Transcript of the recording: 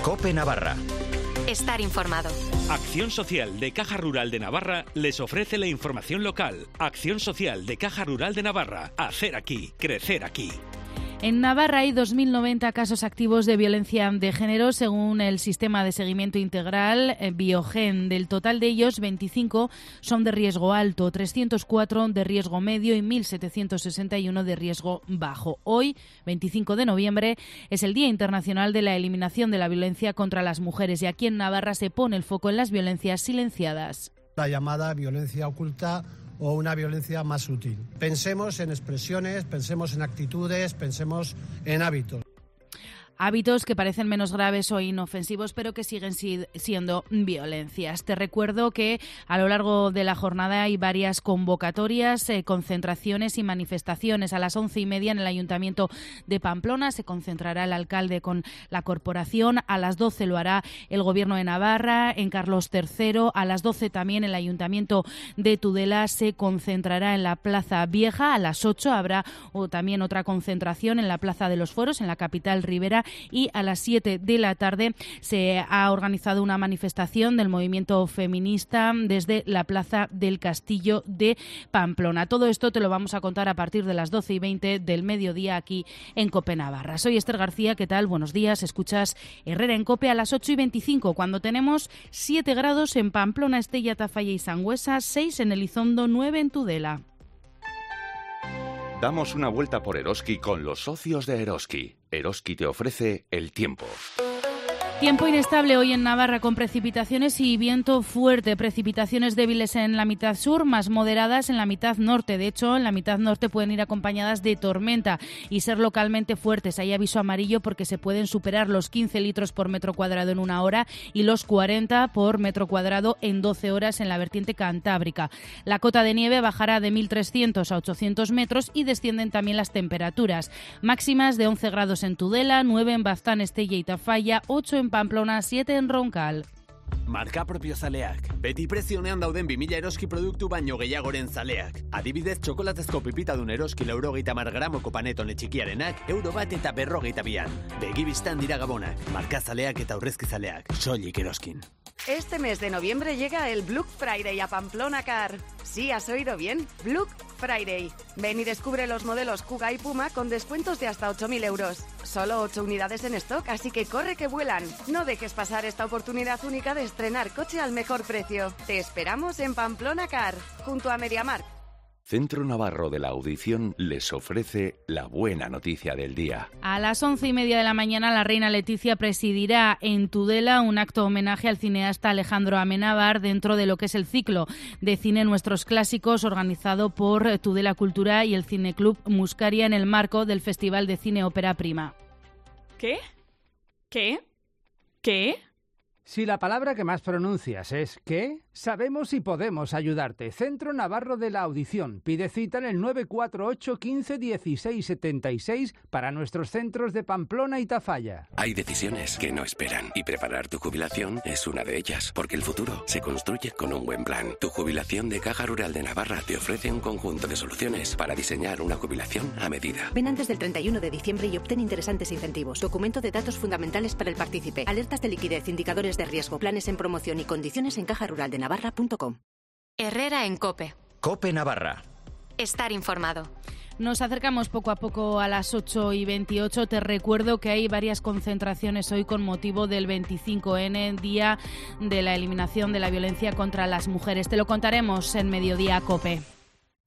COPE Navarra. Estar informado. Acción Social de Caja Rural de Navarra les ofrece la información local. Acción Social de Caja Rural de Navarra. Hacer aquí, crecer aquí. En Navarra hay 2.090 casos activos de violencia de género, según el Sistema de Seguimiento Integral Biogen. Del total de ellos, 25 son de riesgo alto, 304 de riesgo medio y 1.761 de riesgo bajo. Hoy, 25 de noviembre, es el Día Internacional de la Eliminación de la Violencia contra las Mujeres y aquí en Navarra se pone el foco en las violencias silenciadas. La llamada violencia oculta o una violencia más sutil. Pensemos en expresiones, pensemos en actitudes, pensemos en hábitos. Hábitos que parecen menos graves o inofensivos, pero que siguen siendo violencias. Te recuerdo que a lo largo de la jornada hay varias convocatorias, concentraciones y manifestaciones. A las 11:30 en el Ayuntamiento de Pamplona se concentrará el alcalde con la corporación. A las 12 lo hará el Gobierno de Navarra en Carlos III. A las 12 también el Ayuntamiento de Tudela se concentrará en la Plaza Vieja. A las 8 habrá también otra concentración en la Plaza de los Fueros, en la capital ribera. Y a las 7 de la tarde se ha organizado una manifestación del movimiento feminista desde la Plaza del Castillo de Pamplona. Todo esto te lo vamos a contar a partir de las 12:20 del mediodía aquí en COPE Navarra. Soy Esther García, ¿qué tal? Buenos días. Escuchas Herrera en COPE a las 8:25, cuando tenemos 7 grados en Pamplona, Estella, Tafalla y Sangüesa, 6 en Elizondo, 9 en Tudela. Damos una vuelta por Eroski con los socios de Eroski. Eroski te ofrece el tiempo. Tiempo inestable hoy en Navarra con precipitaciones y viento fuerte. Precipitaciones débiles en la mitad sur, más moderadas en la mitad norte. De hecho, en la mitad norte pueden ir acompañadas de tormenta y ser localmente fuertes. Hay aviso amarillo porque se pueden superar los 15 litros por metro cuadrado en una hora y los 40 por metro cuadrado en 12 horas en la vertiente cantábrica. La cota de nieve bajará de 1.300 a 800 metros y descienden también las temperaturas. Máximas de 11 grados en Tudela, 9 en Baztán, Estella y Tafalla, 8 en Pamplona, 7 en Roncal. Marka propio zaleak. Beti prezionean dauden 2000 eroski produktu baino gehiagoren zaleak. Adibidez, txokolatezko pipitadun eroski 90 gramoko panetone txikiarenak €1,42an. Begibistan dira gabonak. Marka zaleak eta aurrezki zaleak. Soilik eroskin. Este mes de noviembre llega el Black Friday a Pamplona Car. Sí, has oído bien, Black Friday. Ven y descubre los modelos Kuga y Puma con descuentos de hasta 8.000 euros. Solo 8 unidades en stock, así que corre que vuelan. No dejes pasar esta oportunidad única de estrenar coche al mejor precio. Te esperamos en Pamplona Car, junto a MediaMarkt. Centro Navarro de la Audición les ofrece la buena noticia del día. A las 11:30 de la mañana la reina Leticia presidirá en Tudela un acto homenaje al cineasta Alejandro Amenábar dentro de lo que es el ciclo de cine Nuestros Clásicos organizado por Tudela Cultura y el Cineclub Muscaria en el marco del Festival de Cine Ópera Prima. ¿Qué? ¿Qué? ¿Qué? Si la palabra que más pronuncias es ¿qué?, sabemos y podemos ayudarte. Centro Navarro de la Audición. Pide cita en el 948 15 16 76 para nuestros centros de Pamplona y Tafalla. Hay decisiones que no esperan y preparar tu jubilación es una de ellas, porque el futuro se construye con un buen plan. Tu jubilación de Caja Rural de Navarra te ofrece un conjunto de soluciones para diseñar una jubilación a medida. Ven antes del 31 de diciembre y obtén interesantes incentivos. Documento de datos fundamentales para el partícipe. Alertas de liquidez, indicadores de riesgo, planes en promoción y condiciones en cajaruraldenavarra.com. Herrera en COPE. COPE Navarra. Estar informado. Nos acercamos poco a poco a las 8:28. Te recuerdo que hay varias concentraciones hoy con motivo del 25N, Día de la Eliminación de la Violencia contra las Mujeres. Te lo contaremos en Mediodía COPE.